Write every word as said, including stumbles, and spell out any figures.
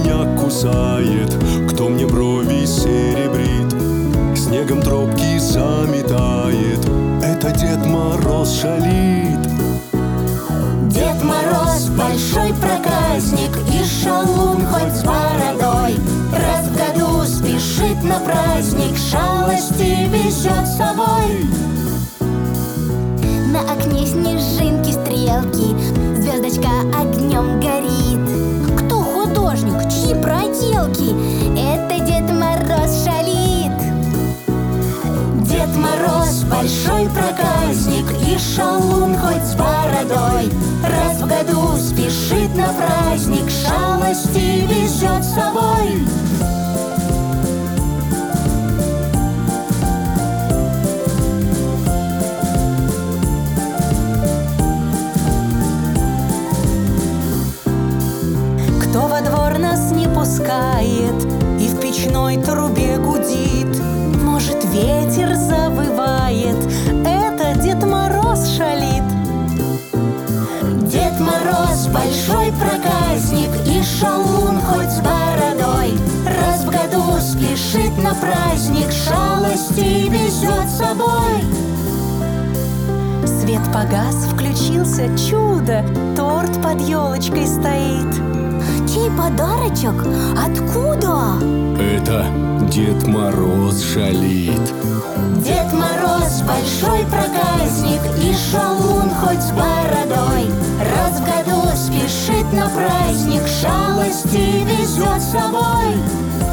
меня кусает, кто мне брови серебрит, снегом тропки заметает. Это Дед Мороз шалит. Дед Мороз большой проказник и шалун хоть с бородой. Раз в году спешит на праздник, шалости везет с собой. На окне снежинки, стрелки, звездочка огнем горит. Кто художник, чьи проделки? Это Дед Мороз шалит. Дед Мороз большой проказник и шалун хоть с бородой. Раз в году спешит на праздник, шалости везет с собой. Кто во двор нас не пускает и в печной трубе гудит? Может, ветер завывает? Это Дед Мороз шалит. Дед Мороз большой проказник и шалун хоть с бородой. Раз в году спешит на праздник, шалости везет с собой. Свет погас, включился чудо, торт под елочкой стоит. Чей подарочек? Откуда? Это Дед Мороз шалит. Дед Мороз большой проказник и шалун хоть с бородой. Раз в году спешит на праздник, шалости везет с собой.